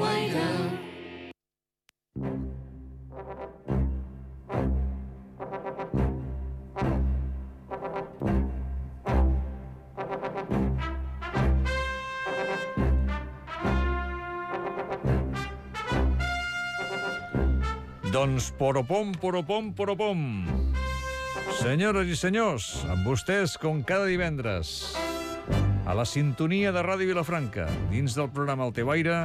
teu aire. Doncs poropom, poropom, poropom. Senyores i senyors, amb vostès com cada divendres, a la sintonia de Ràdio Vilafranca, dins del programa El teu aire,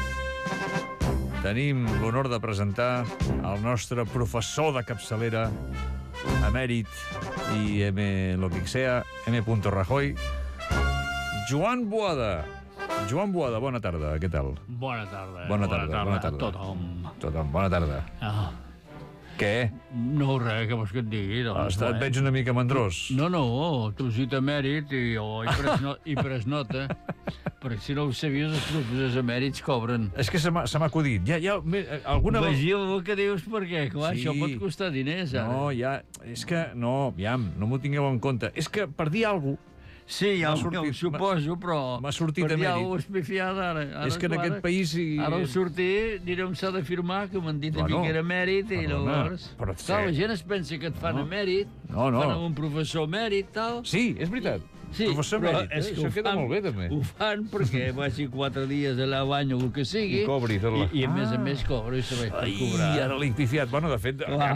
tenim l'honor de presentar el nostre professor de capçalera, emèrit i lo que sea, M. Rajoy, Joan Boada. Joan Boada, bona tarda, què tal? Bona tarda. Bona tarda. A tothom. Bona tarda. Ah. Què? No, res, què vols que et digui? Doncs, Et veig una mica mandrós. No, trossit emèrit i he pres nota, perquè si no ho sabies, els professors emèrits cobren. És que se m'ha acudit. Alguna... Vegeu el que dius, perquè, clar, Sí. això pot costar diners, ara. No, és que, no m'ho tingueu en compte. És que per dir alguna cosa... Sí, ja ho suposo, però... M'ha sortit per emèrit. ja ho espifiat, ara. És que en aquest país... Ara al sortir, diré on s'ha de firmar, que m'han dit a mi que era emèrit, i llavors... Però clar, la gent es pensa que et fan emèrit, fan un professor emèrit, tal... Sí, és veritat. Sí, professor emèrit, això queda molt bé, també. Ho fan perquè vagi 4 dies a l'any o el que sigui, I cobri tot i a més cobro i serveix per cobrar. I ara l'he pifiat. Bueno, de fet,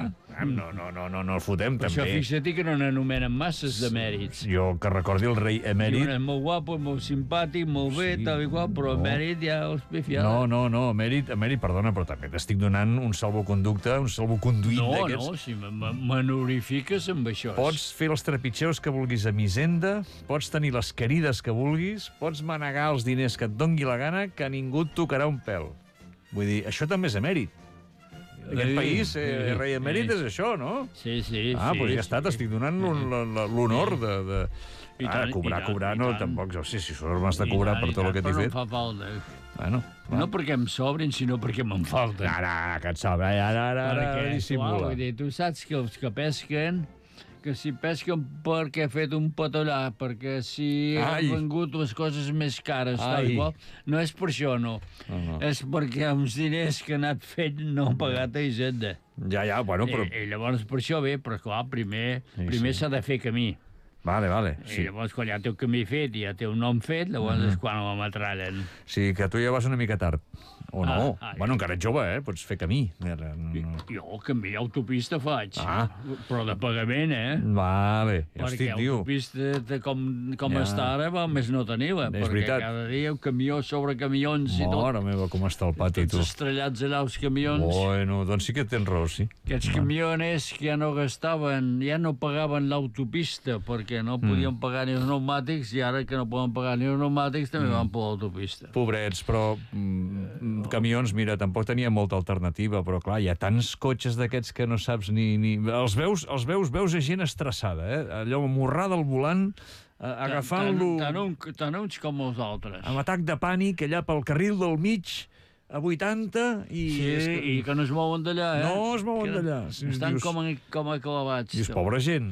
no el fotem, per també. això fixa't que no n'anomenen masses de mèrits. Jo que recordi el rei emèrit... És molt guapo, molt simpàtic, molt bé, tal i qual, però emèrit ja els pifiat. No, emèrit, perdona, però també t'estic donant un salvoconducte, un salvoconduït d'aquests. No, si m'honorifiques amb això. Pots fer els trepitgeus que vulguis a Hisenda, pots tenir les querides que vulguis, pots manegar els diners que et dongui la gana, que ningú et tocarà un pèl. Vull dir, això també és emèrit. Aquest país, rei emèrit, és això, no? Sí. Doncs ja està, t'estic donant l'honor de... Cobrar, no, tampoc, si sort m'has de cobrar per tot el que t'he fet. Però no fa falta. Bueno, no perquè em sobrin, sinó perquè me'n falten. Ara, que et sobra, ara dissimula. Vull dir, tu saps que els que pesquen, que si pesquen perquè ha fet un patollar, perquè si han vengut les coses més cares, tal igual, no és per això, no. És perquè uns diners que han anat fent no han pagat a Hisenda. Ja, bueno, però... I llavors per això bé, però clar, primer s'ha de fer camí. Vale. I llavors, quan ja té el camí fet i ja té un nom fet, llavors és quan la matrallen. Sí, que tu ja vas una mica tard. O no. Bueno, encara ets jove, pots fer camí. Jo camí autopista faig, però de pagament, Vale, ja estic, diu. Perquè autopista, com està ara, va més no tenir-la. Perquè cada dia el camió sobre camions i tot. Mare meva, com està el pati, tu. Tots estrellats allà els camions. Bueno, doncs sí que tens raó, sí. Aquests camioners que ja no gastaven, ja no pagaven l'autopista, perquè no podien pagar ni els pneumàtics, i ara que no poden pagar ni els pneumàtics també van per l'autopista. Pobrets, però camions, mira, tampoc tenia molta alternativa, però clar, hi ha tants cotxes d'aquests que no saps ni... Els veus a gent estressada, allò morrada al volant, agafant-lo... Tant uns com els altres. Amb atac de pànic, allà pel carril del mig, a 80 i... Sí, i que no es mouen d'allà, No es mouen d'allà. Estan com a clavats. Dius, pobra gent.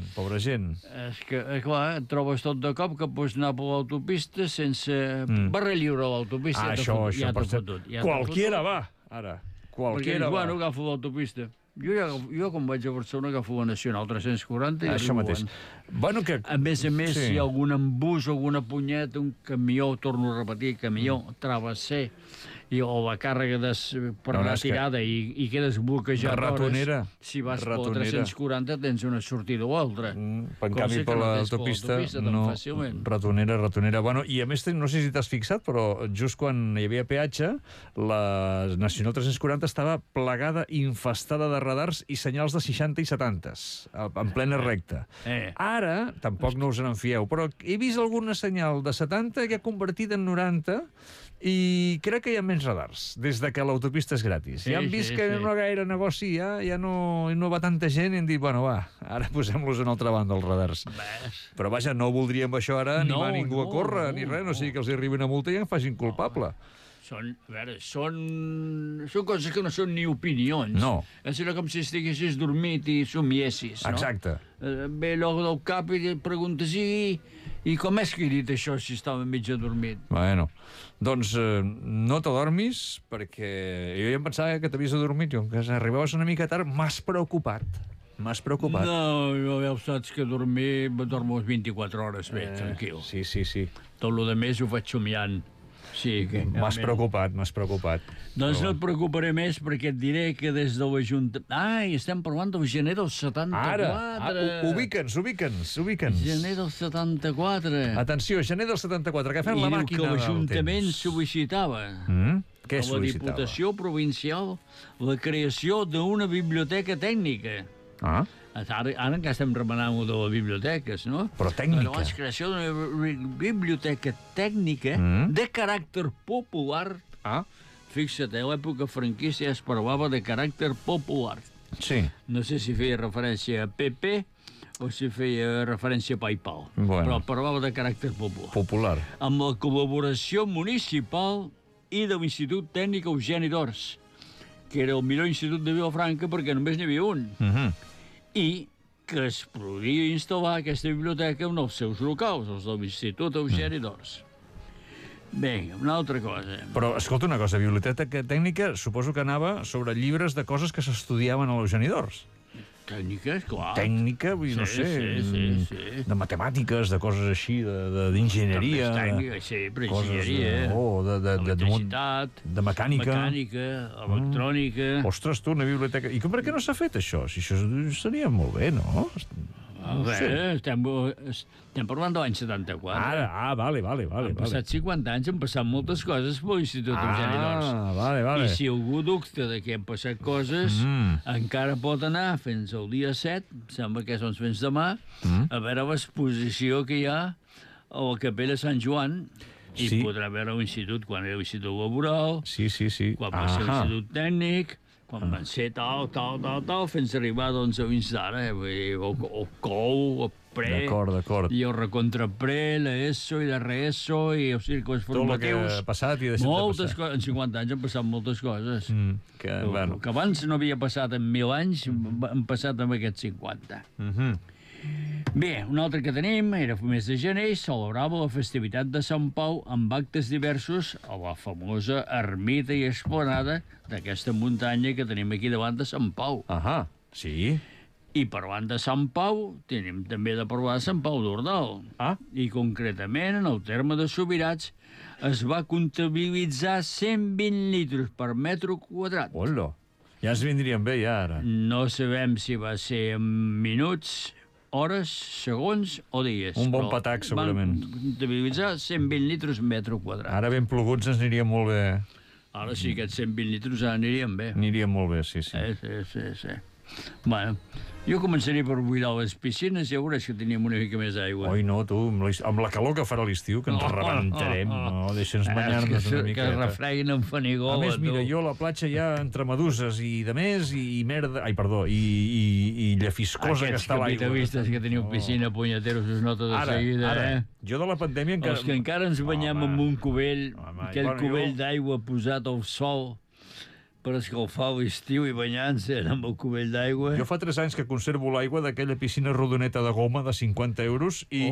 És que, clar, et trobes tot de cop que pots anar per l'autopista sense... barra lliure a l'autopista. Això, ja t'ha fotut. Qualquiera va, ara. Qualquiera va. Bueno, agafo l'autopista. Jo, quan vaig a Barcelona, agafo la Nacional 340 i això mateix. Bueno, que... A més, si hi ha algun embús, alguna punyeta, un camió, torno a repetir, camió, travesser, o la càrrega per anar tirada i quedes bloquejat ratonera. Si vas per 340 tens una sortida o altra. En canvi, per l'autopista, no. Ratonera. Bueno, i a més, no sé si t'has fixat, però just quan hi havia peatge, la Nacional 340 estava plegada, infestada de radars i senyals de 60 i 70 en plena recta. Ara, tampoc no us en fieu, però he vist alguna senyal de 70 que ha convertit en 90 i crec que hi ha menys radars des de que l'autopista és gratis. Ja han vist que no hi ha gaire negoci, ja no va tanta gent i han dit, bueno, va, ara posem-los a una altra banda, els radars. Però vaja, no voldríem això ara, ni va ningú a córrer, ni res, no sigui que els hi arribi una multa i en facin culpable. Són coses que no són ni opinions. No. És com si estiguessis dormit i somiessis, no? Exacte. Ve l'ojo del cap i et preguntes I com és que he dit això si estava mig adormit? Bueno, doncs no t'adormis, perquè jo ja em pensava que t'havies adormit, i com que arribaves una mica tard, m'has preocupat. M'has preocupat. No, jo ja saps que dormir, dormo 24 hores bé, tranquil. Sí, sí, sí. Tot el de més ho faig somiant. Sí, que... M'has preocupat, m'has preocupat. Doncs no et preocuparé més perquè et diré que des de l'Ajuntament... Ai, estem parlant del gener del 74. Ara, ubica'ns. Gener del 74. Atenció, gener del 74, agafem la màquina del temps. I diu que l'Ajuntament sol·licitava Què a la Diputació Provincial la creació d'una biblioteca tècnica. Ara encara estem remenant de les biblioteques, no? Però tècnica. La creació d'una biblioteca tècnica de caràcter popular. Fixa't, a l'època franquista es parlava de caràcter popular. Sí. No sé si feia referència a PP o si feia referència a PayPal. Però parlava de caràcter popular. Popular. Amb la col·laboració municipal i de l'Institut Tècnic Eugeni d'Ors, que era el millor institut de Vilafranca perquè només n'hi havia un. I que es podia instal·lar aquesta biblioteca en els seus locals, els de l'Institut Eugeni d'Ors. Bé, una altra cosa. Però, escolta una cosa, biblioteca tècnica suposo que anava sobre llibres de coses que s'estudiaven a l'Eugeni d'Ors. Tècnica, clar. Tècnica, vull dir, no sé, de matemàtiques, de coses així, d'enginyeria. Tècnica, sí, però enginyeria. Electricitat. De mecànica. Mecànica, electrònica. Ostres, tu, una biblioteca... I per què no s'ha fet això? Si això seria molt bé, no? Estem parlant de l'any 74. Vale. Han passat 50 anys, han passat moltes coses per l'Institut Eugeni d'Ors. Vale. I si algú dubta de que han passat coses, encara pot anar fins al dia 7, sembla que és fins demà, a veure l'exposició que hi ha a la Capella Sant Joan, i podrà veure l'institut quan era l'Institut Laboral, quan va ser l'Institut Tècnic, quan van ser tal, fins a arribar doncs, a fins d'ara, el COU, el PRE, i el recontrapre, l'ESO i la RESO, i els círculs formatius. Tot el que ha passat i ha deixat de passar. En 50 anys han passat moltes coses. Que abans no havia passat en 1.000 anys, han passat en aquests 50. Bé, un altre que tenim era el mes de gener, celebrava la festivitat de Sant Pau amb actes diversos a la famosa ermita i esplanada d'aquesta muntanya que tenim aquí davant de Sant Pau. Sí. I parlant de Sant Pau, tenim també de parlar de Sant Pau d'Ordal. I concretament, en el terme de Subirats, es va comptabilitzar 120 litres per metre quadrat. Hola, ja ens vindrien bé, ja, ara. No sabem si va ser en minuts, hores, segons o dies. Un bon patac, segurament. Van comptabilitzar 120 litres metre quadrat. Ara ben ploguts ens aniria molt bé. Ara sí, aquests 120 litres anirien bé. Anirien molt bé, sí. Sí. Bueno, jo començaré per buidar les piscines i ja veuràs que teníem una mica més d'aigua. Oi, no, tu, amb la calor que farà l'estiu, que ens rebentarem. No, deixa'ns banyar-nos una miqueta. Que refreguin amb fanigó. A més, mira, jo a la platja ja entre meduses i de més, i merda... Ai, perdó, i llefiscosa que està l'aigua. Aquests capitalistes que teniu piscina, punyeteros, us nota de seguida, Jo de la pandèmia encara... Els que encara ens banyem amb un cubell, aquell cubell d'aigua posat al sol per escalfar l'estiu i banyar-se amb el cubell d'aigua. Jo fa 3 anys que conservo l'aigua d'aquella piscina rodoneta de goma de 50 euros i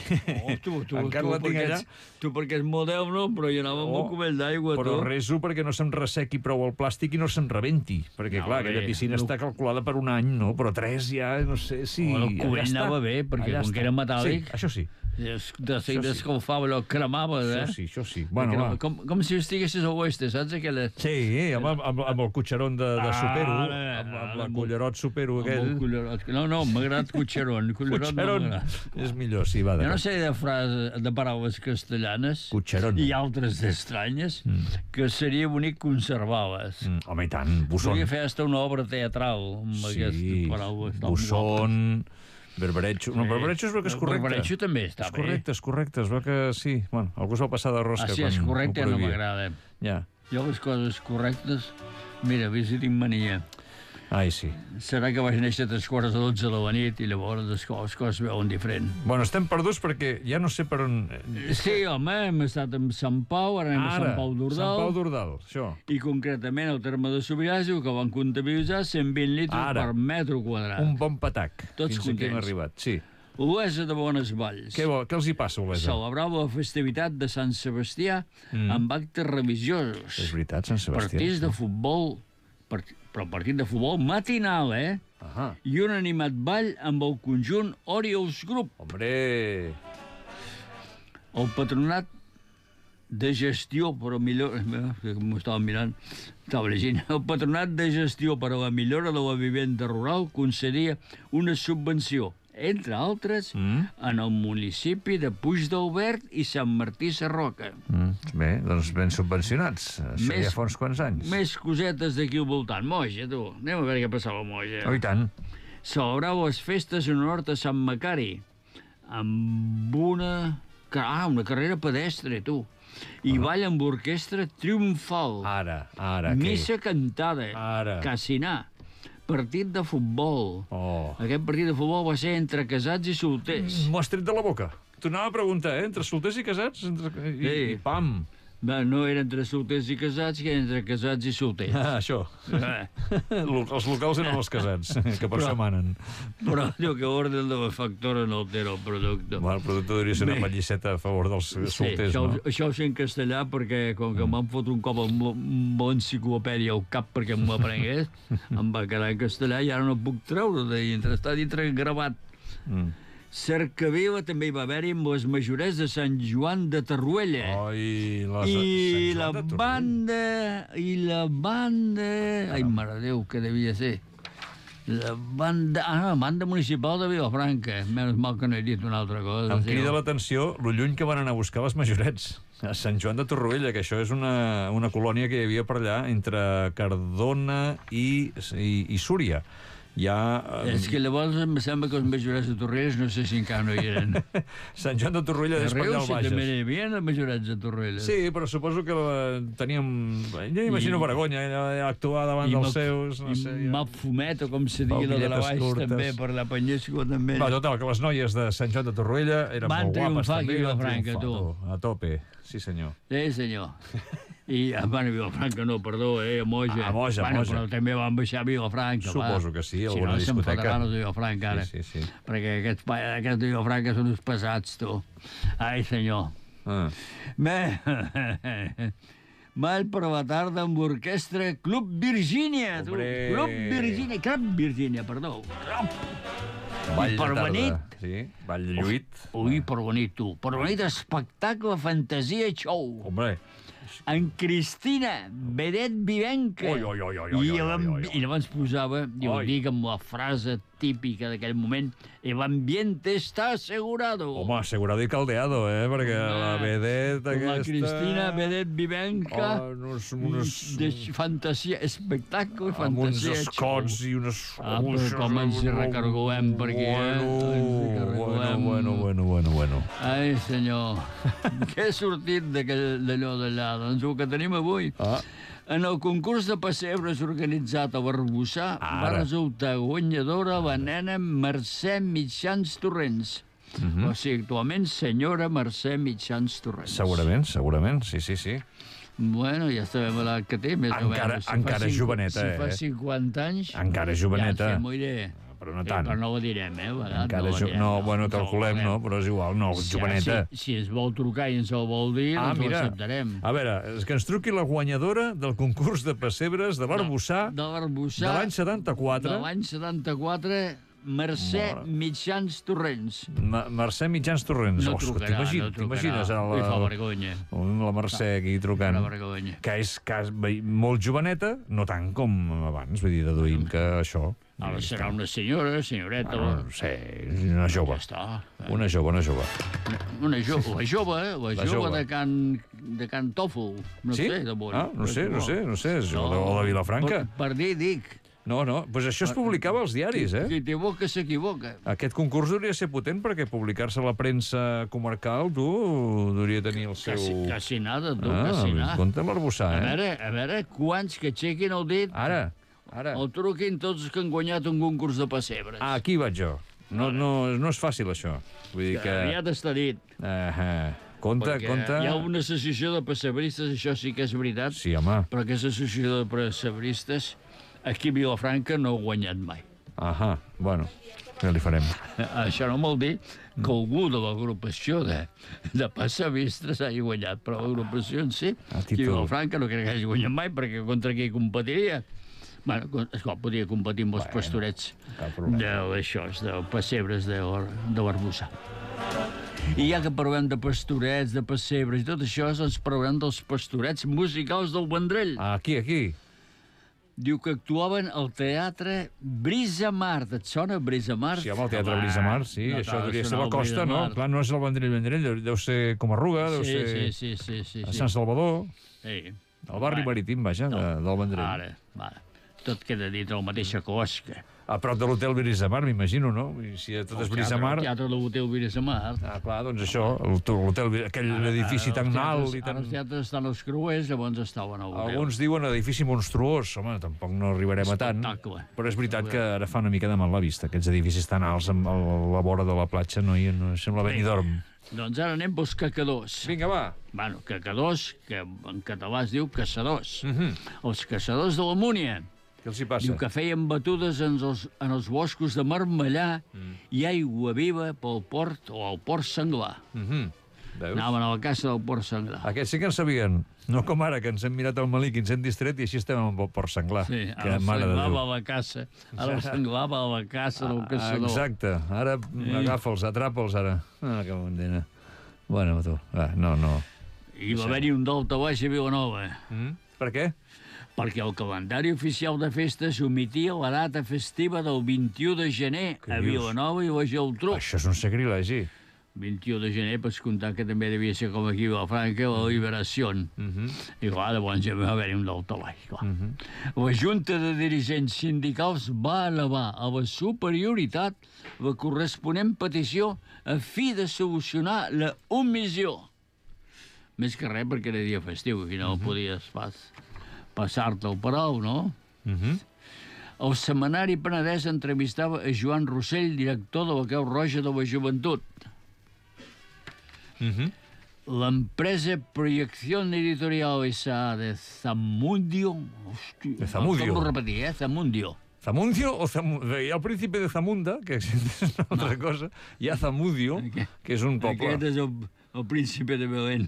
encara la tinc allà. Tu perquè és moderno, però jo anava amb el cubell d'aigua. Però reso perquè no se'm ressequi prou el plàstic i no se'm rebenti. Perquè, clar, aquella piscina està calculada per un any, no? Però 3 ja, no sé si... El cubell anava bé, perquè com que era metàl·lic... Sí, això sí. De seguida escalfava, allò cremava, Això sí. Bueno, com si estiguessis a l'oeste, saps? Sí, amb el cotxeron de supero, amb la cullerot supero aquell. No, m'ha agradat cotxeron. Cotxeron és millor, sí, va. Jo no sé de paraules castellanes i altres estranyes que seria bonic conservar-les. Home, i tant, busson. Podria fer fins una obra teatral amb aquestes paraules. Busson... Berberecho. No, berberecho és el que és correcte. Berberecho també està bé. És correcte. Es veu que sí. Bueno, algú es va passar de rosca. Sí, és correcte, no m'agrada. Ja. Jo les coses correctes... Mira, si tinc mania. Ai, sí. Serà que vaig néixer a 3:45 de la nit i llavors les coses veuen diferent. Bueno, estem perduts perquè ja no sé per on... Sí, home, hem estat amb Sant Pau, ara anem a Sant Pau d'Ordal. Sant Pau d'Ordal, això. I concretament el terme de Subirats diu que van comptabilitzar 120 litres per metre quadrat. Un bon patac. Tots fins contents. Aquí hem arribat, sí. Olesa de Bonesvalls. Què els hi passa, Olesa? Celebrava la festivitat de Sant Sebastià amb actes religiosos. És veritat, Sant Sebastià. Partits de futbol, però partit de futbol matinal, I un animat ball amb el conjunt Orioles Group. Hombre! El patronat de gestió, però millor... M'ho estava mirant, estava llegint. El patronat de gestió per a la millora de la vivenda rural concedia una subvenció, entre altres, en el municipi de Puigdalbert i Sant Martí Sarroca. Bé, doncs ben subvencionats. Això ja fa uns quants anys. Més cosetes d'aquí al voltant. Moja, tu. Anem a veure què passava a Moja. Oh, i tant. Celebrava les festes en honor a Sant Macari amb una carrera pedestre, tu. I ball amb orquestra triomfal. Ara. Missa cantada. Cassinar. Partit de futbol. Aquest partit de futbol va ser entre casats i solters. M'ho has tret de la boca. T'ho anava a preguntar, entre solters i casats? I pam! No era entre solters i casats, que era entre casats i solters. Això. Els locals eren els casats, que per això manen. Però diu que l'ordre de la factora no altera el producte. El producte hauria de ser una palliceta a favor dels solters, no? Això ho sé en castellà perquè, com que m'han fot un cop amb l'enciclopèdia al cap perquè m'ho aprengués, em va quedar en castellà i ara no puc treure de dintre. Està dintre gravat. Cercavila també hi va haver-hi amb les majorets de Sant Joan de Torroella. I la banda... Ai, mare de Déu, què devia ser? La banda municipal de Vilafranca. Menys mal que no he dit una altra cosa. Em crida l'atenció lo lluny que van anar a buscar les majorets. A Sant Joan de Torroella, que això és una colònia que hi havia per allà entre Cardona i Súria. És que llavors em sembla que els majorets de Torrelles no sé si encara no hi eren. Sant Joan de Torroella d'Espanyol Bages. També hi havia els majorets de Torrelles. Sí, però suposo que teníem... Jo imagino vergonya, actuar davant dels seus... Mal fumet, o com se digui, la de la Baix, també, per la Penyesco, també. Va, total, que les noies de Sant Joan de Torroella eren molt guapes, també. Van triomfar aquí a Vilafranca, tu. A tope, sí senyor. Sí, senyor. I a Vilafranca no, perdó, a Moja. A Moja. Però també van baixar a Vilafranca. Suposo que sí, alguna discoteca. Si no, se'n fotran els de Vilafranca, ara. Sí. Perquè aquests de Vilafranca són uns pesats, tu. Ai, senyor. Mal per la tarda amb orquestra Club Virgínia, tu. Club Virgínia, perdó. Ball de tarda. Sí, ball lluït. Ui, per bonic, tu. Per bonic espectacle, fantasia, show. Hombre. En Cristina Vedet Vivenca. I llavors posava, i ho dic amb la frase típica d'aquell moment, el ambiente está asegurado. Home, asegurado i caldeado, perquè la Vedet aquesta... La Cristina Vedet Vivenca, de fantasia, espectacle, fantasia. Amb uns escots i unes... Com ens hi recargolem per aquí, Bueno. Ai, senyor, què ha sortit d'allò d'allà? Doncs el que tenim avui... En el concurs de pessebres organitzat a Barbussà va resultar guanyadora la nena Mercè Mitjans Torrents. O sigui, actualment senyora Mercè Mitjans Torrents. Segurament, sí. Bueno, ja sabem l'edat que té, més o menys. Encara és joveneta, Si fa 50 anys... Encara és joveneta. Ja molt bé. Però no tant. Però no ho direm, calculem, no, però és igual, no, joveneta. Si es vol trucar i ens el vol dir, doncs ho acceptarem. A veure, que ens truqui la guanyadora del concurs de pessebres de Barbussà de l'any 74. De l'any 74, Mercè Mitjans Torrents. Mercè Mitjans Torrents. No trucarà. T'imagines? Li fa vergonya. La Mercè aquí trucant. Fa vergonya. Que és molt joveneta, no tant com abans, vull dir, deduïm que això... Ara serà una senyoreta. No sé, una jove. Ja està. Una jove. La jove de Can Tòfol. No sé, de bon. No sé, o de Vilafranca. Per dir, dic. No, doncs això es publicava als diaris, Qui t'equivoca, s'equivoca. Aquest concurs hauria de ser potent perquè publicar-se a la premsa comarcal, tu, hauria de tenir el seu... Quasi nada, tu, quasi nada. Compte amb l'Arbussà, A veure, quants que aixequin el dit... Ara. El truquin tots que han guanyat un concurs de pessebres. Aquí vaig jo. No és fàcil, això. Vull dir que... Ja t'està dit. Compte. Hi ha una associació de pessebristes, això sí que és veritat. Sí, home. Però aquesta associació de pessebristes aquí a Vilafranca no ha guanyat mai. Bueno. Ja li farem. Això no vol dir que algú de l'agrupació de pessevistres hagi guanyat, però l'agrupació en si, Vilafranca, no crec que hagi guanyat mai, perquè contra qui competiria? Bueno, esclar, podia competir amb els pastorets de pessebres de l'Arbussà. I ja que parlem de pastorets, de pessebres i tot això, ens parlem dels pastorets musicals del Vendrell. Aquí. Diu que actuaven al Teatre Brisamar. Et sona Brisamar? Sí, home, el Teatre Brisamar, sí. Això hauria de ser la costa, no? Clar, no és el Vendrell, deu ser Comarruga, deu ser a Sant Salvador. Sí. El barri marítim, vaja, del Vendrell. Ara. Tot queda dit a la mateixa cosca. A prop de l'hotel Brisamar, m'imagino, no? Si tot és Brisamar... El teatre de l'hotel Brisamar. Clar, doncs això, l'hotel, aquell edifici tan alt i tan... Ara els teatres estan als creuers, llavors estaven a l'hotel. Alguns diuen edifici monstruós. Home, tampoc no arribarem a tant. Però és veritat que ara fa una mica de mal la vista. Aquests edificis tan alts a la vora de la platja no sembla Benidorm. Doncs ara anem pels cacadors. Vinga, va. Bueno, cacadors, que en català es diu caçadors. Els caçadors de la Múnia. Què els hi passa? Diu que feien batudes en els boscos de Marmellà i aigua viva pel port o al port Senglar. Anaven a la caça del port Senglar. Aquests sí que en sabien. No com ara, que ens hem mirat el melic i ens hem distret i així estem amb el port Senglar. Sí, ara el Senglar va a la caça. Ara el Senglar va a la caça del caçador. Exacte. Ara agafa'ls, atrapa'ls, ara. Que mondina. Bueno, tu, no. I va haver-hi un daltabaix a Vilanova. Per què? Perquè el calendari oficial de festes omitia la data festiva del 21 de gener a Vilanova i la Geltrú. Això és un sacrilegi. 21 de gener, pots comptar que també devia ser com aquí a Vilafranca, la Liberació. I clar, llavors ja va haver-hi un daltabaix. La Junta de Dirigents Sindicals va elevar a la superioritat la corresponent petició a fi de solucionar la omissió. Més que res perquè era dia festiu i no podies passar-te el parau, no? El Setmanari Penedès entrevistava a Joan Rossell, director de la Creu Roja de la Joventut. L'empresa Proyección Editorial S.A. de Zamundio... De Zamudio. Torno a repetir, Zamundio. Zamundio o Zamudio? Hi ha el príncipe de Zamunda, que és una altra cosa. Hi ha Zamudio, que és un poble. Aquest és el príncipe de Belén.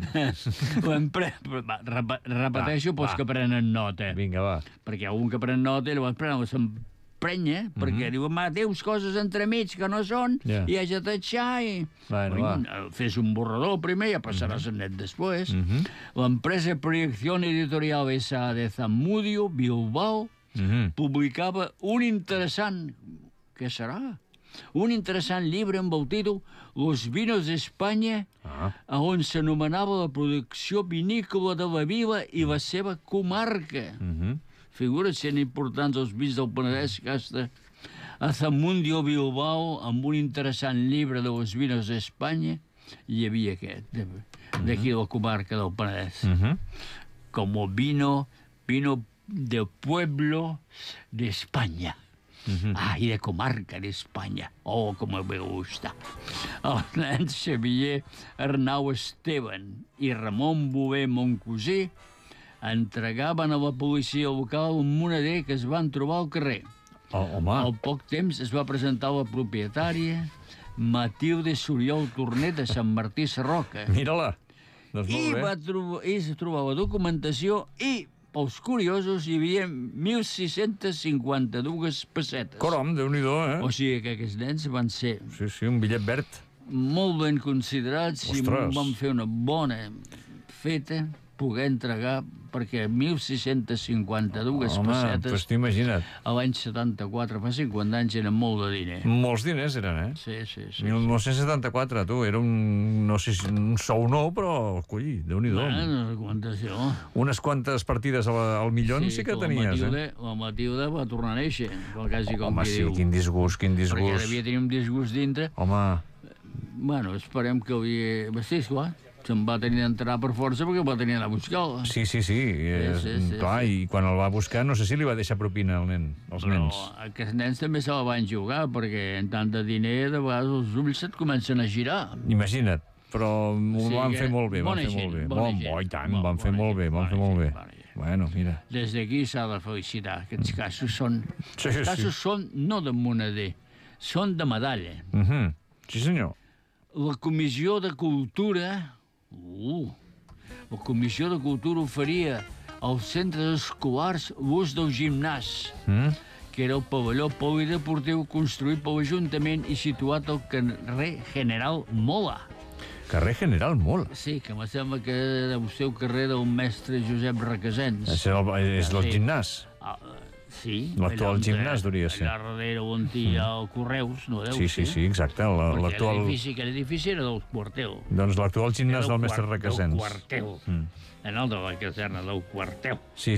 Repeteixo pels que prenen nota. Vinga, va. Perquè hi ha un que pren nota i llavors s'emprenya, perquè diu, teus coses entremig que no són, i has de tatxar i... Fes un borrador primer i ja passaràs el net després. L'empresa Proyección Editorial S.A. de Zamudio, Bilbao, publicava un interessant... Què serà? Un interessant llibre amb el títol Los vinos d'Espanya, on s'anomenava la producció vinícola de la vila i la seva comarca. Figura't sent importants els vins del Penedès que està a Zamundio, Bilbao, amb un interessant llibre de los vinos d'Espanya. Hi havia aquest, d'aquí la comarca del Penedès. Como vino de pueblo d'Espanya. Y de comarca d'Espanya. Oh, com me gusta. Els nens Xavier Arnau Esteban i Ramon Bové Moncosí entregaven a la policia local un moneder que es van trobar al carrer. Al poc temps es va presentar la propietària Matilde Soriol Tornet de Sant Martí Sarroca. Mira-la. I es trobava documentació i pels curiosos hi havia 1.652 pessetes. Caram, Déu-n'hi-do, O sigui que aquests nens van ser... Sí, un bitllet verd. Molt ben considerats i van fer una bona feta poder entregar, perquè 1.652 pessetes... Doncs t'imagina't. A l'any 74, fa 50 anys, eren molt de diner. Molts diners eren, Sí. 1974, tu, era no sé si un sou nou, però, coi, Déu-n'hi-do. Una documentació. Unes quantes partides al milió sí que tenies, La Matilde va tornar a néixer, quasi com qui diu. Home, sí, quin disgust. Perquè devia tenir un disgust dintre. Home. Bueno, esperem que sí, esclar. Se'n va tenir d'entrar per força perquè va tenir d'anar a buscar-la. Sí. Clar, i quan el va buscar no sé si li va deixar propina als nens. Però aquests nens també se la van jugar, perquè en tant de diner de vegades els ulls se't comencen a girar. Imagina't, però ho van fer molt bé. Van fer molt bé. Bueno, mira. Des d'aquí s'ha de felicitar. Aquests casos són... Casos són no de moneder, són de medalla. Sí, senyor. La Comissió de Cultura... La Comissió de Cultura oferia als centres escolars l'ús del gimnàs, que era el pavelló polideportiu construït per l'Ajuntament i situat al carrer General Mola. Carrer General Mola? Sí, que me sembla que deu ser el carrer del mestre Josep Requesens. Això és el gimnàs? Sí. L'actual gimnàs, hauria de ser. Allà darrere on hi ha el Correus, no deu ser? Sí, exacte. Perquè l'edifici era del quartel. Doncs l'actual gimnàs del mestre Requesens. Del quartel. No de la caserna, del quartel. Sí.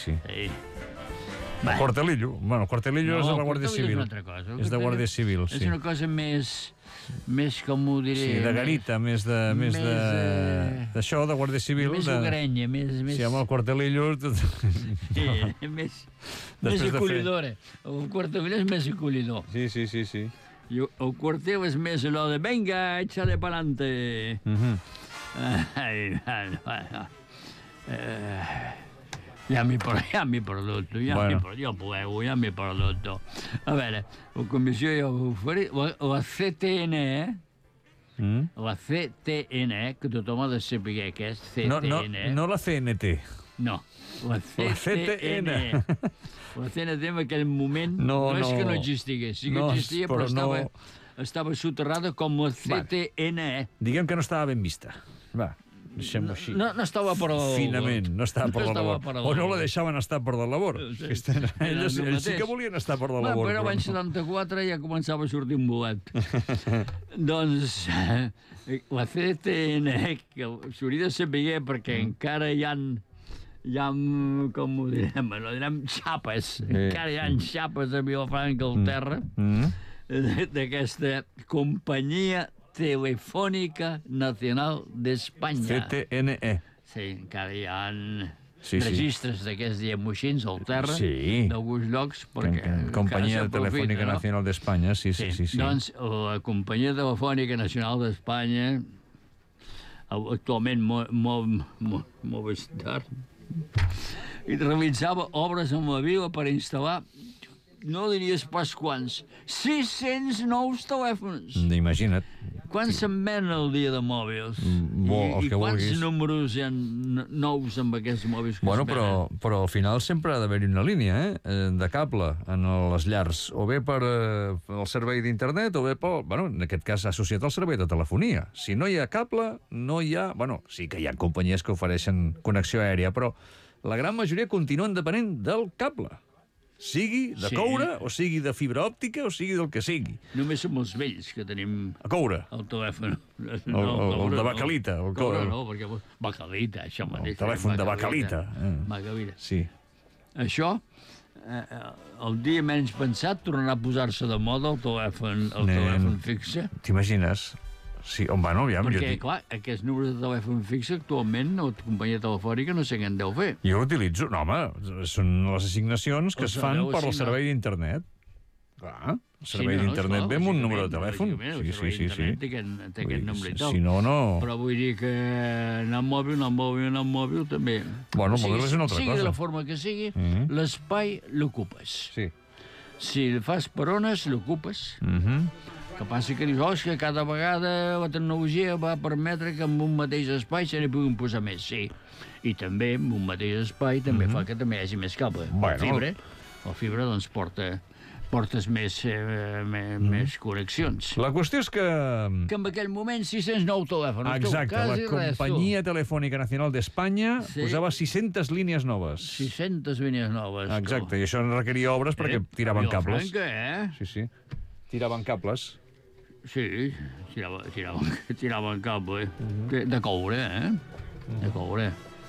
El Quartelillo. Bueno, el Quartelillo és de la Guàrdia Civil. No, el Quartelillo és una altra cosa. És de Guàrdia Civil, sí. És una cosa més com ho diré... Sí, de garita, més d'això, de Guàrdia Civil. Més ugrenya, més... Sí, amb el Quartelillo... Sí, més acollidora. El Quartelillo és més acollidor. Sí. I el quartel és més allò de venga, échale pa'lante. Ja m'he perdut, ja m'he perdut. A veure, la comissió ja ho oferia, la CTN, la CTN, que tothom ha de saber què és CTN. No la CNT. No, la CTN. La CNT en aquell moment no és que no existigués, sí que existia, però estava soterrada com la CTN. Diguem que no estava ben vista. Va. Deixem-ho així. No estava per la labor. Finament, no estava per la labor. O no la deixaven estar per la labor. Ells sí que volien estar per la labor. Però l'any 74 ja començava a sortir un bolet. Doncs la CTN, que s'hauria de saber perquè encara hi ha, com ho direm, xapes. Encara hi ha xapes a Vilafranca al terra d'aquesta companyia Telefònica Nacional d'Espanya. CTNE. Sí, encara hi ha registres d'aquests, diguem-ho així, al terra, d'alguns llocs, perquè... Companyia Telefònica Nacional d'Espanya, sí. Doncs la Companyia Telefònica Nacional d'Espanya, actualment Movistar, i realitzava obres en la vila per instal·lar, no diries pas quants, 600 nous telèfons. Imagina't. Quants se'n ven al dia de mòbils? I quants números hi ha nous amb aquests mòbils que es venen? Però al final sempre ha d'haver-hi una línia de cable en les llars, o bé per el servei d'internet, o bé per, en aquest cas associat al servei de telefonia. Si no hi ha cable, no hi ha... Sí que hi ha companyies que ofereixen connexió aèria, però la gran majoria continuen depenent del cable. Sigui de coure, o sigui de fibra òptica, o sigui del que sigui. Només som els vells que tenim... A coure. El telèfon. El de Bacalita. El coure no, perquè... Bacalita, això mateix. El telèfon de Bacalita. Bacalita. Sí. Això, el dia menys pensat, tornarà a posar-se de moda el telèfon fixe. T'imagines? Sí, aviam. Perquè, clar, aquests números de telèfon fixe actualment la companyia telefònica no sé què en deu fer. Jo l'utilitzo. No, home, són les assignacions que es fan per al servei d'internet. Clar, el servei d'internet ve amb un número de telèfon. Sí. Té aquest número i tal. Si no, no... Però vull dir que anar amb mòbil també... Bueno, el mòbil és una altra cosa. Sigui de la forma que sigui, l'espai l'ocupes. Sí. Si el fas per ones, l'ocupes. Que passa que dius, que cada vegada la tecnologia va permetre que en un mateix espai se n'hi puguin posar més, sí. I també, en un mateix espai, també fa que també hi hagi més cable. La fibra, doncs, portes més connexions. La qüestió és que... Que en aquell moment 609 telèfons. Exacte, la Companyia Telefònica Nacional d'Espanya posava 600 línies noves. 600 línies noves. Exacte, i això requeria obres perquè tiraven cables. Sí. Tiraven cables. Sí, tiraven cable. De coure, De coure.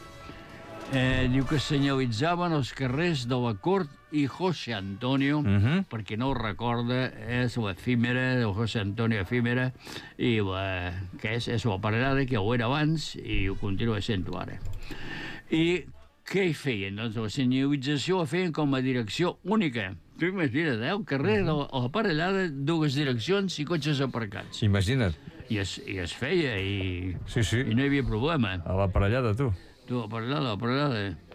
Diu que senyalitzaven els carrers de la Cort i José Antonio, perquè no ho recorda, és l'efímera, el José Antonio efímera, i que és la parada que ho era abans i ho continua sent-ho ara. I què hi feien? Doncs la senyalització la feien com a direcció única. Tu imagina't, el carrer de la parellada, dues direccions i cotxes aparcats. Imagina't. I es feia i no hi havia problema. A la parellada, tu. Tu, la parellada.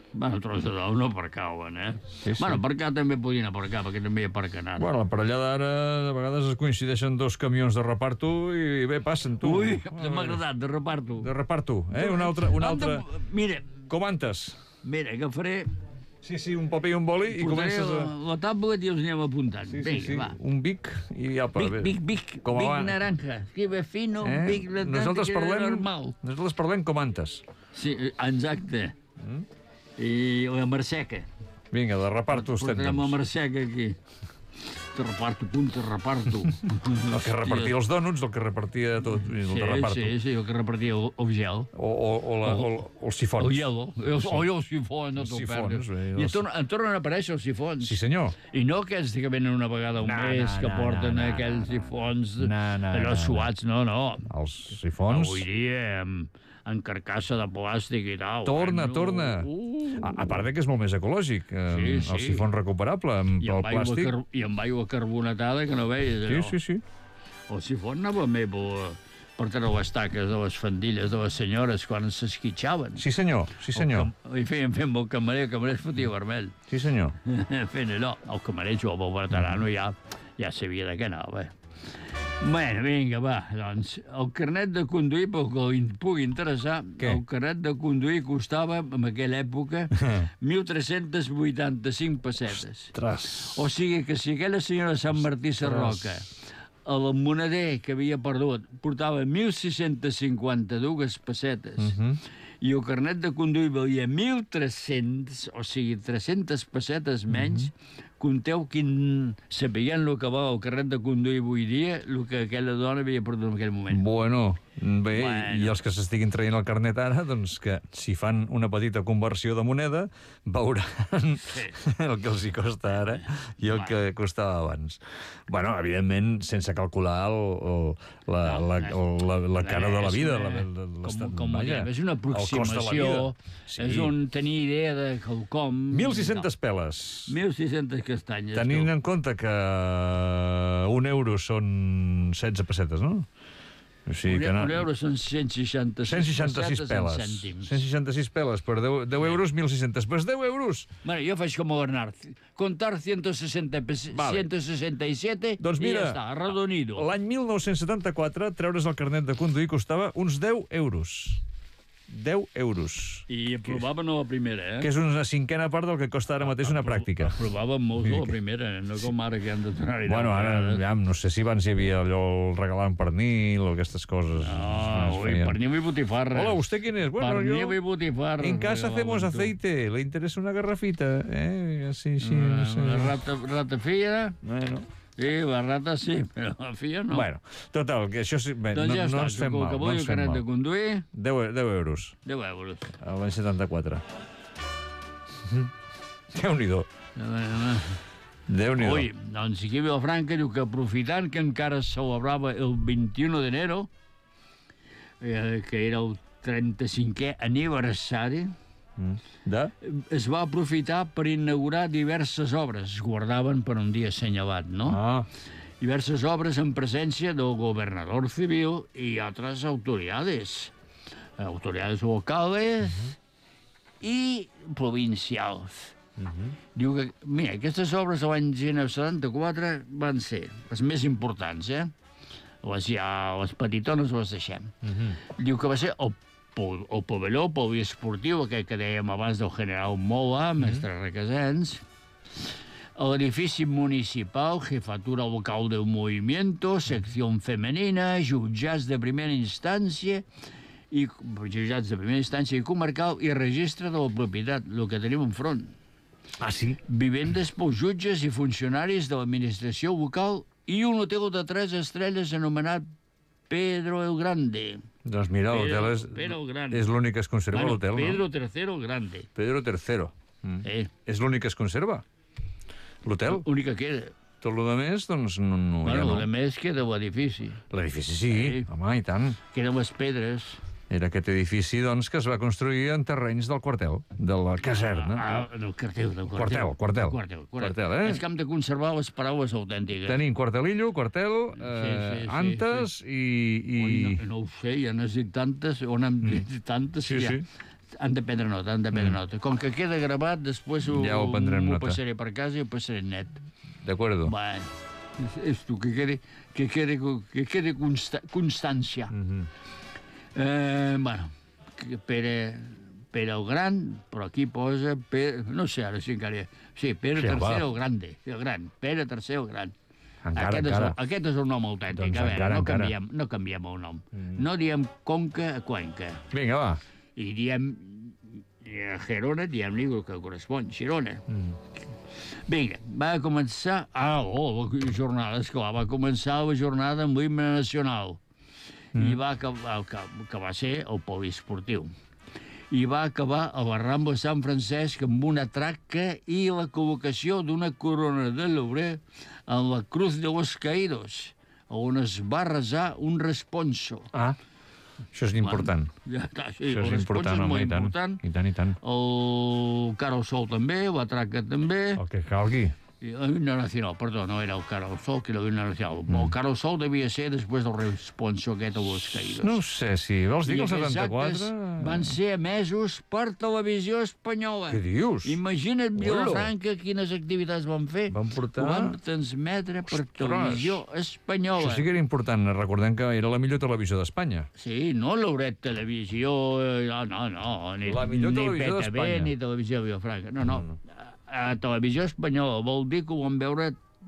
Bueno, tros de dol no aparcaven, Bueno, aparcar també podien aparcar, perquè també hi aparquen ara. Bueno, per allà d'ara, a vegades es coincideixen 2 camions de reparto i bé, passen, tu. Ui, m'ha agradat, de reparto. De reparto, un altre... Mira... Comantes. Mira, que faré... Sí, un paper i un boli i comences a... la tablet i els anem apuntant. Vinga, va. Un Vic i apa. Vic naranja. Escribe fino, Vic normal. Nosaltres parlem comantes. Sí, exacte. I la Marseca. Vinga, de reparto estem. Portarem la Marseca aquí. Te reparto, punta, reparto. El que repartia els dònuts, el que repartia tot. Sí, el que repartia el gel. O els sifons. El hielo. El sifon, no t'ho perdis. I en tornen a aparèixer els sifons. Sí, senyor. I no aquells que venen una vegada un mes, que porten aquells sifons allò suats, no. Els sifons... Avui dia... en carcassa de plàstic i tal. Torna. A part que és molt més ecològic, el sifon recuperable, pel plàstic. I amb aigua carbonatada, que no veies, allò. Sí. El sifon anava bé per treure les taques de les fandilles de les senyores quan s'esquitxaven. Sí, senyor. I feien fent el camarer es fotia vermell. Sí, senyor. Fent allò. El camarer jove, el veterano, ja sabia de què anava, Bueno, vinga, va, doncs, el carnet de conduir, pel que li pugui interessar, el carnet de conduir costava, en aquella època, 1.385 pessetes. Ostres! O sigui que si aquella senyora Sant Martí Sarroca, el moneder que havia perdut, portava 1.652 pessetes, i el carnet de conduir valia 1.300, o sigui, 300 pessetes menys, compteu sapiguent el que val el carnet de conduir avui dia, el que aquella dona havia perdut en aquell moment. Bueno, i els que s'estiguin traient el carnet ara, doncs que si fan una petita conversió de moneda, veuran el que els hi costa ara i el que costava abans. Bueno, evidentment, sense calcular la cara de la vida. És una aproximació, és un tenir idea de quelcom... 1.600 peles. 1.600 castanyes. Tenint en compte que un euro són 16 pessetes, no? O sigui que un euro són 166 peles. 166 peles per 10 euros, 1.600. Pues 10 euros! Bueno, jo faig com a Bernard. Contar 167 doncs mira, i ja està, arrodonido. L'any 1974, treure's el carnet de conduir costava uns 10 euros. 10 euros. I aprovaven a la primera, Que és una cinquena part del que costa ara mateix una pràctica. Aprovaven molt a la primera, no com ara que han de donar-hi. Bueno, ara, ja, no sé si abans hi havia allò el regalant pernil o aquestes coses. No, pernil y botifarra. Hola, ¿usted quién es? Bueno, pernil y botifarra. En casa hacemos aceite. ¿Le interesa una garrafita? Sí. Una ratafilla. Bueno... Sí, la rata sí, però la filla no. Bueno, total, que això sí, bé, doncs ja no ens fem mal. Que vull el carnet de conduir... 10 euros. 10 euros. L'any 74. Déu-n'hi-do. Déu-n'hi-do. Ui, doncs aquí a Vilafranca diu que aprofitant que encara es celebrava el 21 d'enero, que era el 35è aniversari, es va aprofitar per inaugurar diverses obres. Es guardaven per un dia assenyalat, no? Diverses obres en presència del gobernador civil i altres autoridades. Autoridades locales i provincials. Diu que, mira, aquestes obres de l'any 1974 van ser les més importants, les petitones les deixem. Diu que va ser el pavelló, el poliesportiu, aquell que dèiem abans del general Mola, mestre Requesens, l'edifici municipal, jefatura local del movimiento, secció femenina, jutjats de primera instància i comarcal i registre de la propietat, el que tenim enfront. Ah, sí? Vivendes pels jutges i funcionaris de l'administració local i un hotel de 3 estrelles anomenat Pedro el Grande. Doncs mira, l'hotel és l'únic que es conserva, l'hotel, no? Pedro III el Grande. Pedro III. És l'únic que es conserva? L'hotel? L'únic que queda. Tot el més, doncs, no. Bueno, el més queda l'edifici. L'edifici sí, home, i tant. Queden les pedres. Era aquest edifici, doncs, que es va construir en terrenys del quartel, de la caserna. Del quartel. Quartel, És que hem de conservar les paraules autèntiques. Tenim quartelillo, quartel, antes i... No ho sé, ja n'has dit tantes, on hem dit tantes, Han de prendre nota. Com que queda gravat, després ho passaré per casa i ho passaré net. D'acord. Bueno, és tu, que quede constància. Bueno, Pere el Gran, però aquí posa... No sé, ara sí encara... Sí, Pere III el Grande, el Gran. Pere III el Gran. Aquest és el nom autèntic. A veure, no canviem el nom. No diem Conca a Cuenca. Vinga, va. I diem Gerona, diem-li el que correspon, Girona. Vinga, va començar... la jornada, esclar, va començar la jornada amb l'himne nacional. I va acabar, que va ser el poliesportiu. I va acabar a la Rambla Sant Francesc amb una traca i la col·locació d'una corona de laurer en la Cruz de los Caídos, on es va resar un responso. Això és important. Sí, el responso és molt important. I tant. El Cara al Sol també, la traca també. El que calgui. L'himne nacional, perdó, no era el Cara al Sol, que era l'himne nacional. El Cara al Sol devia ser després del responso aquest a los Caídos. No sé si vols dir que el 74... van ser emesos per Televisió Espanyola. Què dius? Imagina't, Vilafranca, quines activitats van fer. Van portar... Ho van transmetre per Televisió Espanyola. Això sí que era important. Recordem que era la millor televisió d'Espanya. Sí, no l'Auret Televisió... No. La millor televisió d'Espanya. Ni Televisió Vilafranca. No. A Televisió Espanyola vol dir que ho van veure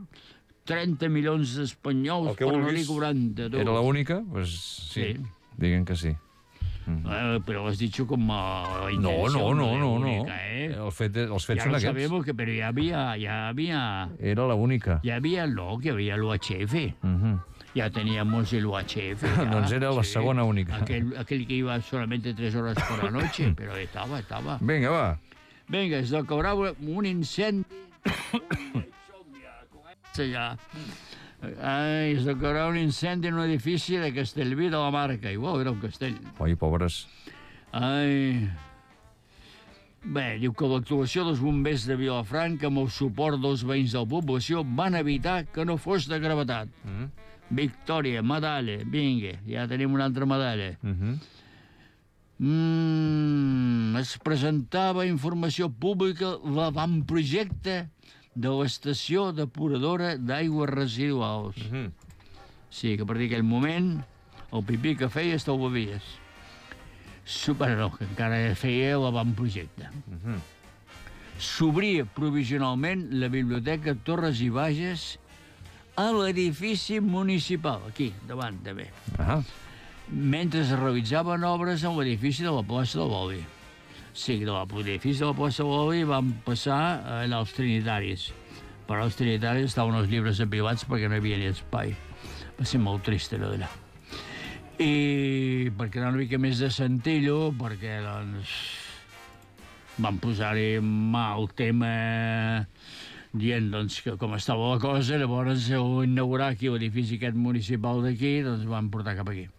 30 milions d'espanyols, per no dir 40. Era l'única? Pues sí. Diguen que sí. Però has dit com a intenció. No. Els fets són aquests. Ja ho sabem, però ja havia... Era l'única. Ja havia l'UHF. Ja teníamos el UHF. Doncs era la segona única. Aquell que iba solamente 3 horas por la noche, però estava. Vinga, va. Vinga, es decaurava un incendi... Es decaurava un incendi en un edifici de Castellví de la Marca. Igual era un castell. Oi, pobres. Bé, diu que l'actuació dels bombers de Vilafranca amb el suport dels veïns de la població van evitar que no fos de gravetat. Victòria, medalla, vinga, ja tenim una altra medalla. Es presentava informació pública l'avantprojecte de l'estació depuradora d'aigües residuals. Sí, que a partir d'aquell moment el pipí que feies te'l bevies. No, que encara feia l'avantprojecte. S'obria provisionalment la Biblioteca Torres i Bages a l'edifici municipal, aquí, davant també. Mentre es realitzaven obres en l'edifici de la plaça de l'Oli. Sí, de l'edifici de la plaça de l'Oli van passar als trinitaris. Però als trinitaris estaven els llibres apilats perquè no hi havia ni espai. Va ser molt trist, allò d'allà. I per quedar una mica més de sentillo, perquè, doncs, van posar-hi mal tema dient, doncs, que com estava la cosa, llavors ho inaugurar aquí l'edifici aquest municipal d'aquí, doncs van portar cap aquí.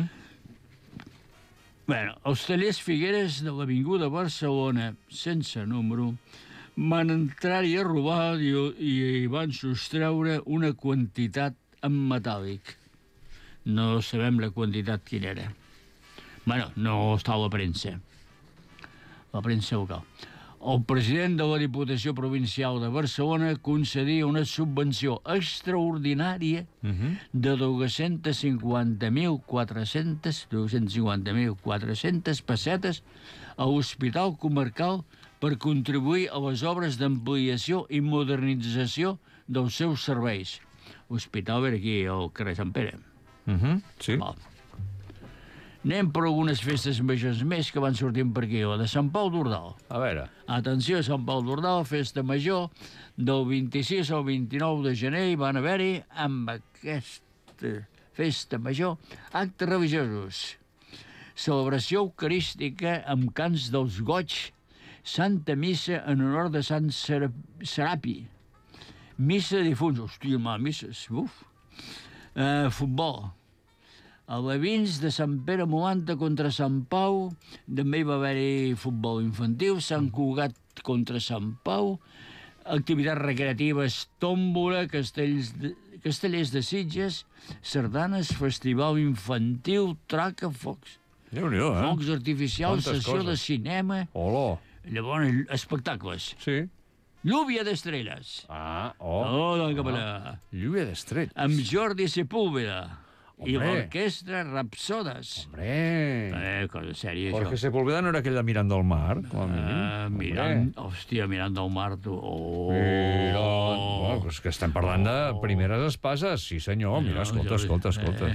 Bueno, els tallers Figueres de l'Avinguda Barcelona, sense número, van entrar-hi a robar i van sostreure una quantitat en metàl·lic. No sabem la quantitat quina era. Bueno, no està a la premsa local. El president de la Diputació Provincial de Barcelona concedia una subvenció extraordinària de 250.400 pessetes a l'Hospital Comarcal per contribuir a les obres d'ampliació i modernització dels seus serveis. L'hospital era aquí, al carrer Sant Pere. Sí. Anem per algunes festes majors més que van sortint per aquí. La de Sant Pau d'Ordal. A veure. Atenció, Sant Pau d'Ordal, festa major, del 26 al 29 de gener hi van haver-hi, amb aquesta festa major, actes religiosos. Celebració eucarística amb cants dels goig, Santa Missa en honor de Sant Serapi. Missa de difunts. Hòstia, misses. Futbol. A l'Avins de Sant Pere Molanta contra Sant Pau, també hi va haver-hi futbol infantil, Sant Cugat contra Sant Pau, activitats recreatives, tòmbola, castellers de Sitges, sardanes, festival infantil, traca, focs. Déu-n'hi-do, focs artificials, sessió de cinema... Hola! Llavors, espectacles. Sí. Lluvia d'estrelles. Doncs cap allà. Lluvia d'estrelles. Amb Jordi Sepúlveda. I l'orquestra Rapsodes. Hombre! Cosa sèria, això. Jorge Sepúlveda no era aquell de Mirant del Mar, com a mínim? Mirant del Mar, tu. Mirant... És que estem parlant de primeres espases. Sí, senyor. Mira, escolta.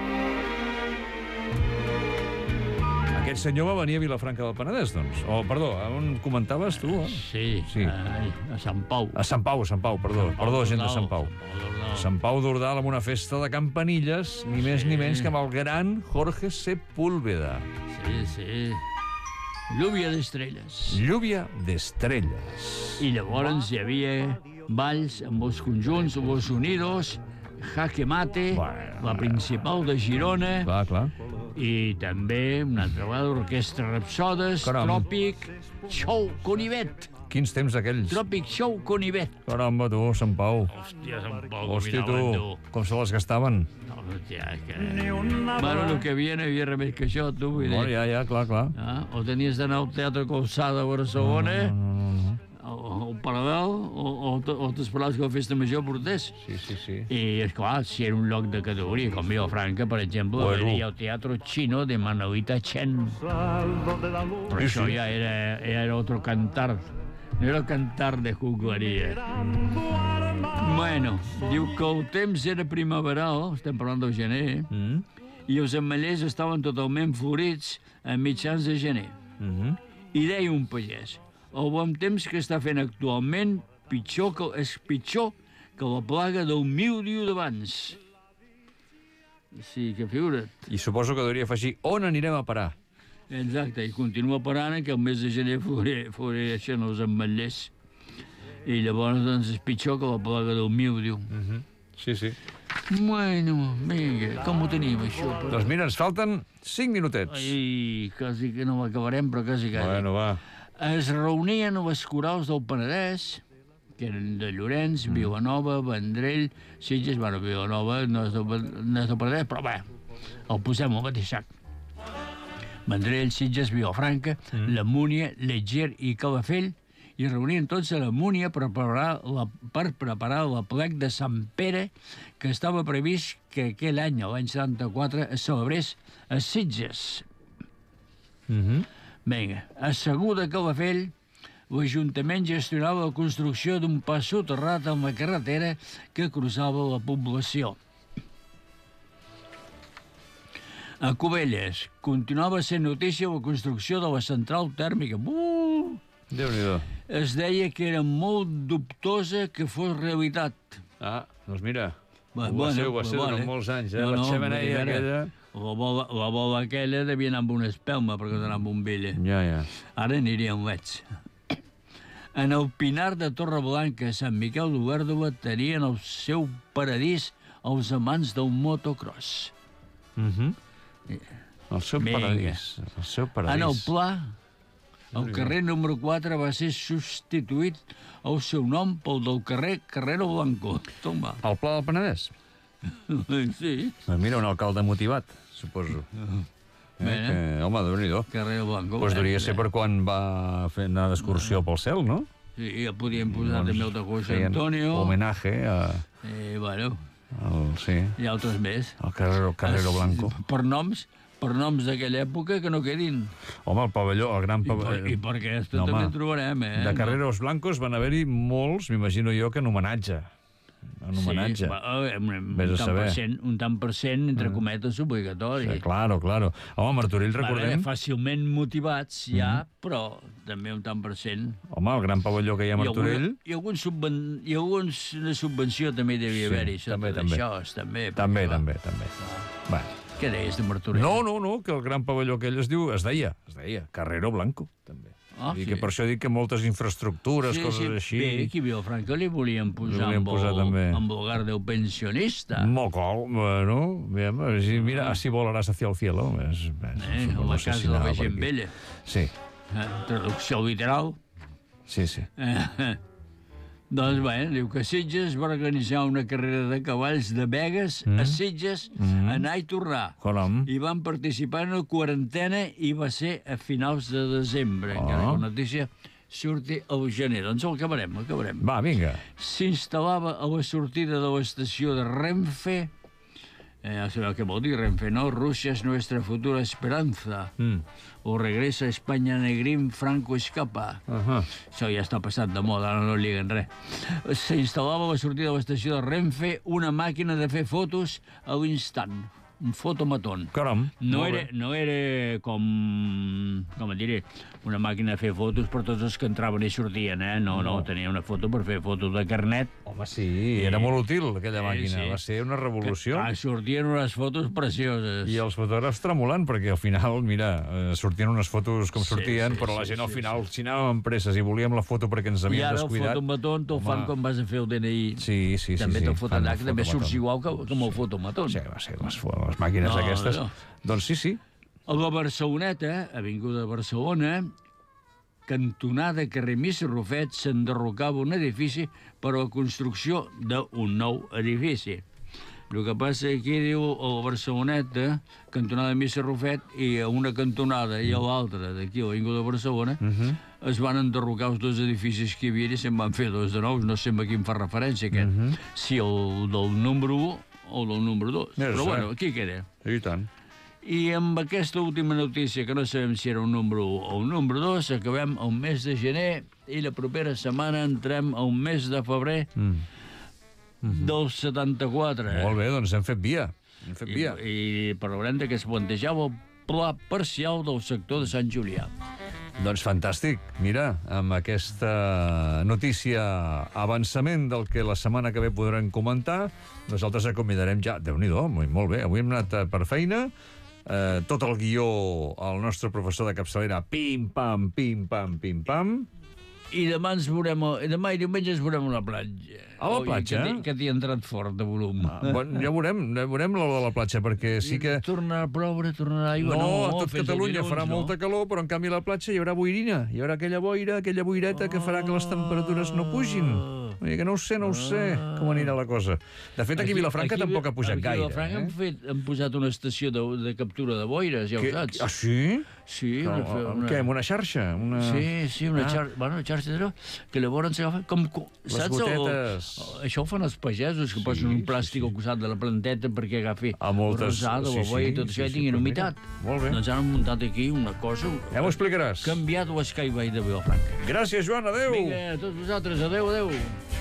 Aquest senyor va venir a Vilafranca del Penedès, doncs. Perdó, on comentaves tu? Sí. A Sant Pau. A Sant Pau, perdó. Perdó, gent de Sant Pau. Sant Pau d'Ordal amb una festa de campanilles, ni més ni menys que amb el gran Jorge Sepúlveda. Sí. Lluvia d'estrelles. Lluvia d'estrelles. I llavors hi havia balls amb els conjunts, los unidos, Jaque Mate, la principal de Girona... Clar. I també una altra vegada l'orquestra Rapsodes, Tròpic Show Conivet. Quins temps aquells? Tròpic Show Conivet. Caramba, tu, Sant Pau. Hòstia, Sant Pau. Hòstia, tu, com se les gastaven. Hòstia, que... Bueno, el que hi havia res més que això, tu, vull dir. Ja, clar. O tenies d'anar al Teatre Colzada a Barcelona... No. O Paral·lel, o t'esperaves que la festa major portés. Sí. I, esclar, si era un lloc de categoria, com Vilafranca, per exemple, hi ha el Teatro Chino de Manolita Chen. Però això ja era otro cantar. No era el cantar de juglaria. Bueno, diu que el temps era primaveral, estem parlant del gener, i els ametllers estaven totalment florits a mitjans de gener. I deia un pagès: el bon temps que està fent actualment és pitjor que la plaga del míldiu d'abans. Sí, que figura't. I suposo que hauria afegir on anirem a parar. Exacte, i continua parant que el mes de gener floreixen els ametllers. I llavors, doncs, és pitjor que la plaga del míldiu. Sí. Bueno, vinga, com ho tenim, això? Doncs mira, ens falten 5 minutets. Ai, quasi que no l'acabarem, però quasi. Bueno, va. Es reunien les corals del Penedès, que eren de Llorenç, Vilanova, Vendrell, Sitges... Bueno, Vilanova no és del Penedès, però bé, el posem al mateix sac. Vendrell, Sitges, Vilafranca, la Múnia, Letger i Calafell, i reunien tots a la Múnia per preparar l'aplec de Sant Pere, que estava previst que aquell any, l'any 74, es celebrés a Sitges. Vinga, a Segur de Calafell, l'Ajuntament gestionava la construcció d'un pas soterrat amb la carretera que cruzava la població. A Cubelles, continuava sent notícia la construcció de la central tèrmica. Déu-n'hi-do. Es deia que era molt dubtosa que fos realitat. Doncs mira, ho va ser durant molts anys, la xemeneia aquella... La bola aquella devia anar amb una espelma perquè d'anar amb un vella. Ja. Ara aniríem leds. En el Pinar de Torreblanca, Sant Miquel d'Olèrdola, tenien el seu paradís els amants del motocross. El seu paradís. En el Pla, el carrer número 4 va ser substituït el seu nom pel del carrer Carrero Blanco. Toma. El Pla del Penedès? Sí. Mira, un alcalde motivat, suposo. Home, Déu-n'hi-do. Carrero Blanco. Doncs devia ser per quan va fer anar d'excursió pel cel, no? Sí, ja podíem posar també el de José Antonio. Homenatge a... Bueno. Sí. I altres més. El Carrero Blanco. Per noms d'aquella època que no quedin. Home, el pavelló, el gran pavelló... I per aquesta també trobarem, De Carreros Blancos van haver-hi molts, m'imagino jo, que en homenatge. En homenatge. Sí, un tant per cent, entre cometes, obligatori. Sí, claro. Home, Martorell, recordem... Fàcilment motivats, ja, però també un tant per cent. Home, el gran pavelló que hi ha a Martorell... I alguns de subvenció també devia haver-hi. També. Què deies de Martorell? No, que el gran pavelló aquell es deia Carrero Blanco, també. I que per això dic que moltes infraestructures, coses així... Bé, aquí a Vilafranca li volien posar amb lugar del pensionista. Bueno, mira, así volarás hacia el cielo. La casa de la gent vella. Sí. Traducció literal. Sí. Doncs bé, diu que Sitges va organitzar una carrera de cavalls de Begues a Sitges, anar i tornar. I van participar en una quarantena i va ser a finals de desembre, encara que la notícia surti al gener. Doncs ho acabarem. Va, vinga. S'instal·lava a la sortida de l'estació de Renfe. Ja sabeu què vol dir Renfe, no? Rusia es nuestra futura esperanza. O regresa a España Negrín, Franco escapa. Això ja està passat de moda, ara no liguen res. S'instal·lava a la sortida de l'estació de Renfe una màquina de fer fotos a l'instant. Un fotomatón. Caram. No era com et diré, una màquina de fer fotos per tots els que entraven i sortien, No, tenia una foto per fer fotos de carnet. Home, sí, era molt útil aquella màquina. Va ser una revolució. Sortien unes fotos precioses. I els fotògrafs tremolant, perquè al final, mira, sortien unes fotos com sortien, però la gent al final, si anàvem amb presses i volíem la foto perquè ens havíem descuidat... I ara el fotomatón te'l fan quan vas a fer el DNI. Sí. També te'l foten allà, que també surts igual que amb el fotomatón. Sí, va ser les màquines aquestes. Doncs sí. A la Barceloneta, avinguda de Barcelona, cantonada carrer Missa Rufet, s'enderrocava un edifici per a la construcció d'un nou edifici. El que passa aquí, diu, a la Barceloneta, cantonada Missa Rufet, i a una cantonada i a l'altra, d'aquí a l'avinguda de Barcelona, es van enderrocar els dos edificis que hi havia i se'n van fer dos de nous. No sé a quin fa referència, aquest. Si el del número 1 o del número 2. Però bueno, aquí queda. I tant. I amb aquesta última notícia, que no sabem si era un número 1 o un número 2, acabem el mes de gener i la propera setmana entrem al mes de febrer del 74. Molt bé, doncs hem fet via. I parlarem que es plantejava el pla parcial del sector de Sant Julià. Doncs fantàstic. Mira, amb aquesta notícia avançament del que la setmana que ve podrem comentar, nosaltres convidarem ja... Déu-n'hi-do, molt bé. Avui hem anat per feina. Tot el guió al nostre professor de capçalera, pim-pam, pim-pam, pim-pam. I demà i diumenge ens veurem a la platja. A la platja? Que t'hi ha entrat fort de volum. Ja veurem la de la platja, perquè sí que... Tornarà a ploure, tornarà aigua... No, a tot Catalunya farà molta calor, però en canvi a la platja hi haurà boirina. Hi haurà aquella boira, aquella boireta que farà que les temperatures no pugin. Que no ho sé com anirà la cosa. De fet, aquí a Vilafranca tampoc ha pujat gaire. Aquí a Vilafranca han posat una estació de captura de boires, ja ho saps. Ah, sí? Sí. Què, amb una xarxa? Sí, una xarxa que llavors s'agafa com... Les gotetes. Això ho fan els pagesos, que posen un plàstic al costat de la planteta perquè agafi la rosada, la boia i tot això, i tinguin humitat. Molt bé. Doncs han muntat aquí una cosa... Ja m'ho explicaràs. Canviat l'Skyway de Vilafranca. Gràcies, Joan, adéu. Vinga, a tots vosaltres, adéu.